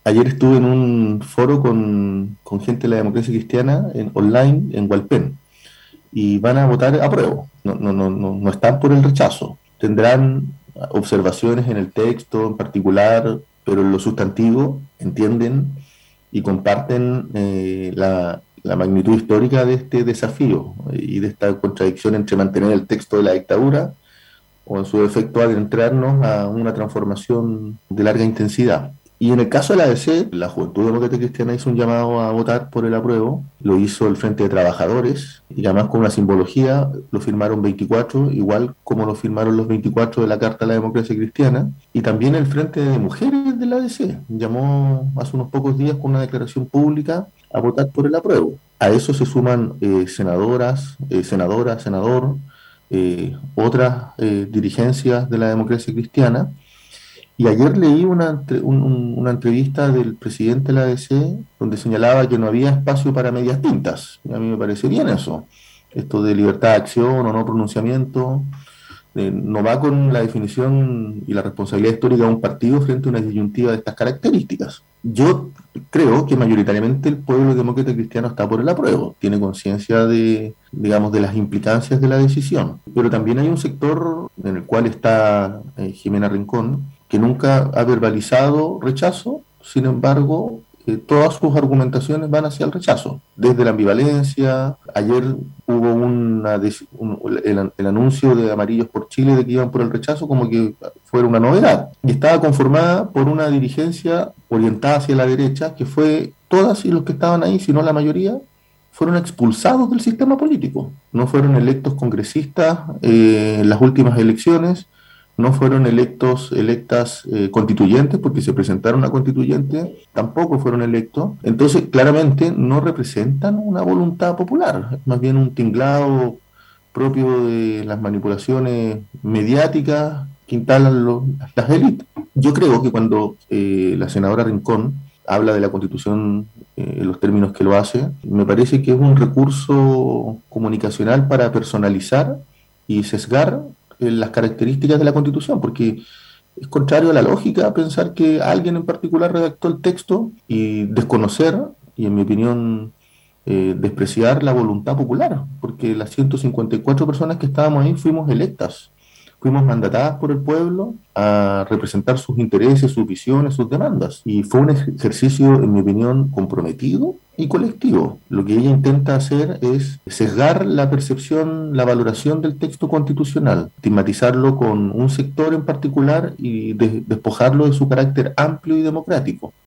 Ayer estuve en un foro con gente de la democracia cristiana online en Hualpén y van a votar a prueba, no están por el rechazo. Tendrán observaciones en el texto en particular, pero en lo sustantivo entienden y comparten la magnitud histórica de este desafío y de esta contradicción entre mantener el texto de la dictadura o en su defecto adentrarnos a una transformación de larga intensidad. Y en el caso de la ADC, la Juventud Democrática Cristiana hizo un llamado a votar por el apruebo, lo hizo el Frente de Trabajadores, y además con una simbología, lo firmaron 24, igual como lo firmaron los 24 de la Carta de la Democracia Cristiana, y también el Frente de Mujeres de la ADC llamó hace unos pocos días con una declaración pública a votar por el apruebo. A eso se suman senador, otras dirigencias de la democracia cristiana. Y ayer leí una entrevista del presidente de la ADC donde señalaba que no había espacio para medias tintas. Y a mí me parece bien eso. Esto de libertad de acción o no pronunciamiento no va con la definición y la responsabilidad histórica de un partido frente a una disyuntiva de estas características. Yo creo que mayoritariamente el pueblo demócrata cristiano está por el apruebo, tiene conciencia de, digamos, de las implicancias de la decisión, pero también hay un sector en el cual está Jimena Rincón, que nunca ha verbalizado rechazo, sin embargo, todas sus argumentaciones van hacia el rechazo, desde la ambivalencia. Ayer hubo el anuncio de Amarillos por Chile de que iban por el rechazo como que fuera una novedad, y estaba conformada por una dirigencia orientada hacia la derecha, que fue todas y los que estaban ahí, si no la mayoría, fueron expulsados del sistema político, no fueron electos congresistas en las últimas elecciones, no fueron electas constituyentes, porque se presentaron a constituyentes, tampoco fueron electos. Entonces, claramente no representan una voluntad popular, más bien un tinglado propio de las manipulaciones mediáticas que instalan las élites. Yo creo que cuando la senadora Rincón habla de la Constitución en los términos que lo hace, me parece que es un recurso comunicacional para personalizar y sesgar las características de la Constitución, porque es contrario a la lógica pensar que alguien en particular redactó el texto y desconocer, y en mi opinión despreciar la voluntad popular, porque las 154 personas que estábamos ahí fuimos electas, fuimos mandatadas por el pueblo a representar sus intereses, sus visiones, sus demandas. Y fue un ejercicio, en mi opinión, comprometido y colectivo. Lo que ella intenta hacer es sesgar la percepción, la valoración del texto constitucional, estigmatizarlo con un sector en particular y despojarlo de su carácter amplio y democrático.